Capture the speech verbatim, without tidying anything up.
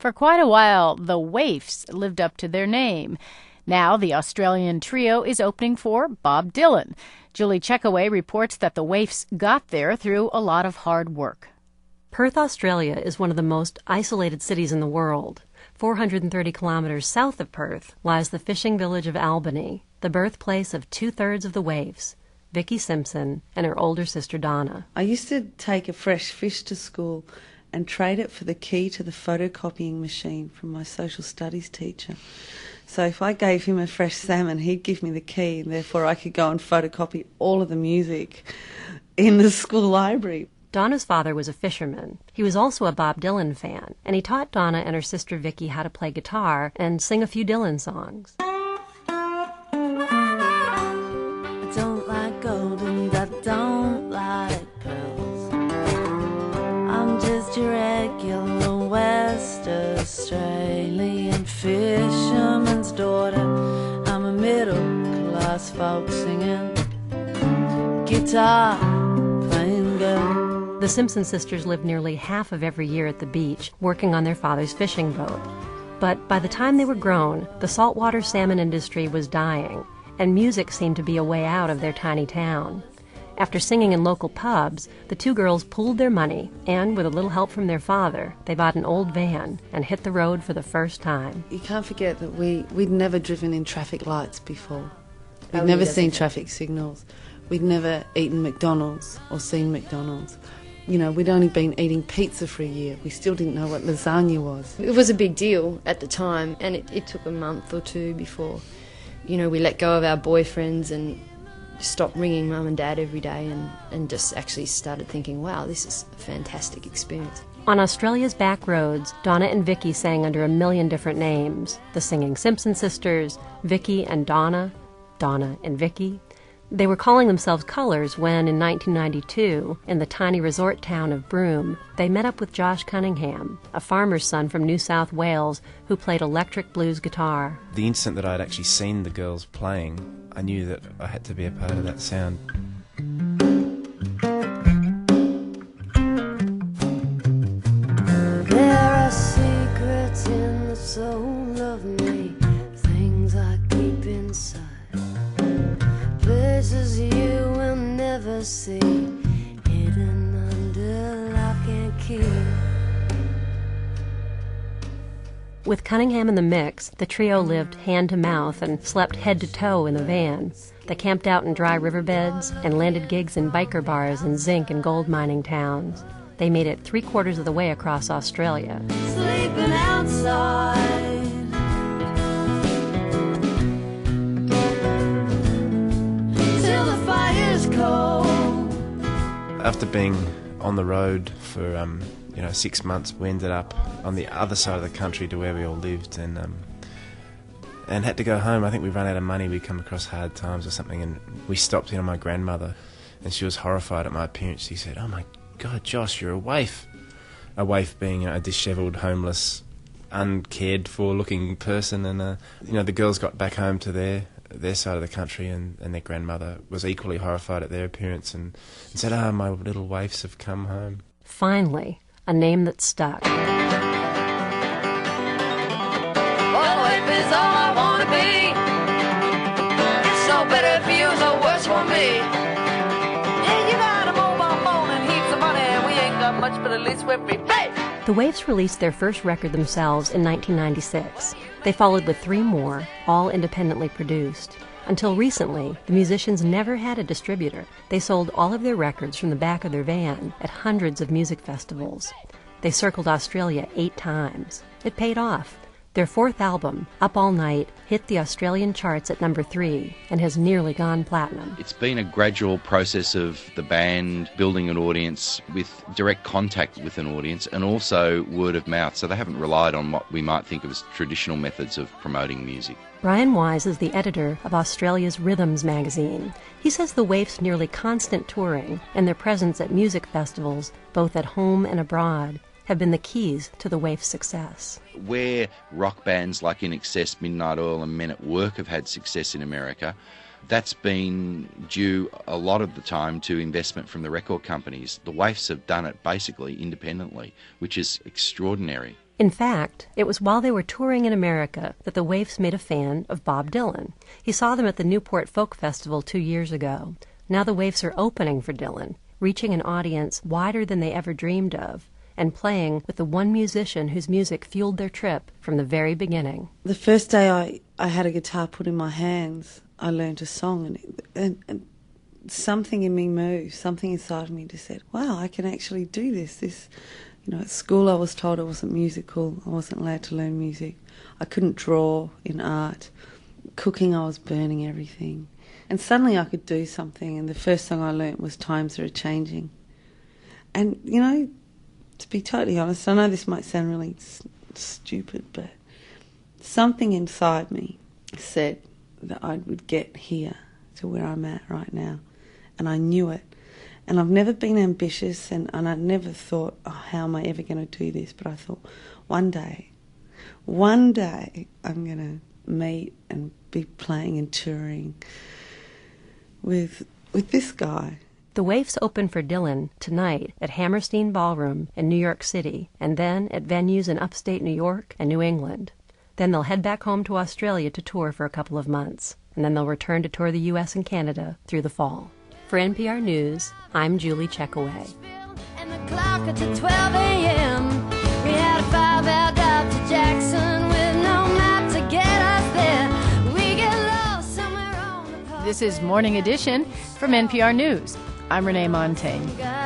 For quite a while, the Waifs lived up to their name. Now the Australian trio is opening for Bob Dylan. Julie Checkaway reports that the Waifs got there through a lot of hard work. Perth, Australia is one of the most isolated cities in the world. four hundred thirty kilometers south of Perth lies the fishing village of Albany, the birthplace of two-thirds of the Waifs, Vicky Simpson and her older sister Donna. I used to take a fresh fish to school and trade it for the key to the photocopying machine from my social studies teacher. So if I gave him a fresh salmon, he'd give me the key, and therefore I could go and photocopy all of the music in the school library. Donna's father was a fisherman. He was also a Bob Dylan fan, and he taught Donna and her sister Vicky how to play guitar and sing a few Dylan songs. I don't like gold and I don't like pearls. I'm just a regular West Australian fisherman's daughter. I'm a middle-class folk singing, guitar playing girl. The Simpson sisters lived nearly half of every year at the beach, working on their father's fishing boat. But by the time they were grown, the saltwater salmon industry was dying, and music seemed to be a way out of their tiny town. After singing in local pubs, the two girls pooled their money, and with a little help from their father, they bought an old van and hit the road for the first time. You can't forget that we, we'd never driven in traffic lights before. We'd Oh, never yes. seen traffic signals. We'd never eaten McDonald's or seen McDonald's. You know, we'd only been eating pizza for a year. We still didn't know what lasagna was. It was a big deal at the time, and it, it took a month or two before, you know, we let go of our boyfriends and stopped ringing mum and dad every day and, and just actually started thinking, wow, this is a fantastic experience. On Australia's back roads, Donna and Vicky sang under a million different names. The Singing Simpson sisters, Vicky and Donna, Donna and Vicky. They were calling themselves Colours when, in nineteen ninety-two, in the tiny resort town of Broome, they met up with Josh Cunningham, a farmer's son from New South Wales who played electric blues guitar. The instant that I'd actually seen the girls playing, I knew that I had to be a part of that sound. There are secrets in the soul of me, things I keep inside. Places you will never see, hidden under lock and key. With Cunningham in the mix, the trio lived hand to mouth and slept head to toe in the van. They camped out in dry riverbeds and landed gigs in biker bars in zinc and gold mining towns. They made it three quarters of the way across Australia. Sleeping outside. After being on the road for um, you know six months, we ended up on the other side of the country to where we all lived, and um, and had to go home. I think we ran out of money. We'd come across hard times or something, and we stopped in on my grandmother, and she was horrified at my appearance. She said, "Oh my God, Josh, you're a waif." A waif being a dishevelled, homeless, uncared for looking person, and uh, you know the girls got back home to their their side of the country, and, and their grandmother was equally horrified at their appearance and, and said, "Ah, oh, my little waifs have come home." Finally, a name that stuck. Well, waif is all I want to be. It's no better for you, no worse for me. Yeah, you got a mobile phone and heaps of money, and we ain't got much, but at least we're free. Hey! The Waifs released their first record themselves in nineteen ninety-six. They followed with three more, all independently produced. Until recently, the musicians never had a distributor. They sold all of their records from the back of their van at hundreds of music festivals. They circled Australia eight times. It paid off. Their fourth album, Up All Night, hit the Australian charts at number three and has nearly gone platinum. It's been a gradual process of the band building an audience with direct contact with an audience and also word of mouth, so they haven't relied on what we might think of as traditional methods of promoting music. Brian Wise is the editor of Australia's Rhythms magazine. He says the Waifs' nearly constant touring and their presence at music festivals, both at home and abroad, have been the keys to the Waifs' success. Where rock bands like In Excess, Midnight Oil and Men at Work have had success in America, that's been due a lot of the time to investment from the record companies. The Waifs have done it basically independently, which is extraordinary. In fact, it was while they were touring in America that the Waifs made a fan of Bob Dylan. He saw them at the Newport Folk Festival two years ago. Now the Waifs are opening for Dylan, reaching an audience wider than they ever dreamed of, and playing with the one musician whose music fueled their trip from the very beginning. The first day I, I had a guitar put in my hands, I learned a song, and, it, and, and something in me moved, something inside of me just said, wow, I can actually do this. This, you know, at school I was told I wasn't musical, I wasn't allowed to learn music. I couldn't draw in art. Cooking, I was burning everything. And suddenly I could do something, and the first song I learnt was Times Are A-Changing. And, you know, to be totally honest, I know this might sound really s- stupid, but something inside me said that I would get here to where I'm at right now. And I knew it. And I've never been ambitious, and, and I never thought, oh, how am I ever going to do this? But I thought, one day, one day I'm going to meet and be playing and touring with with this guy. The Waifs open for Dylan tonight at Hammerstein Ballroom in New York City, and then at venues in upstate New York and New England. Then they'll head back home to Australia to tour for a couple of months, and then they'll return to tour the U S and Canada through the fall. For N P R News, I'm Julie Checkaway. And the clock at twelve a.m. We had a five-hour drive to Jackson with no map to get us there. We get lost somewhere on the coast. This is Morning Edition from N P R News. I'm Renee Montaigne.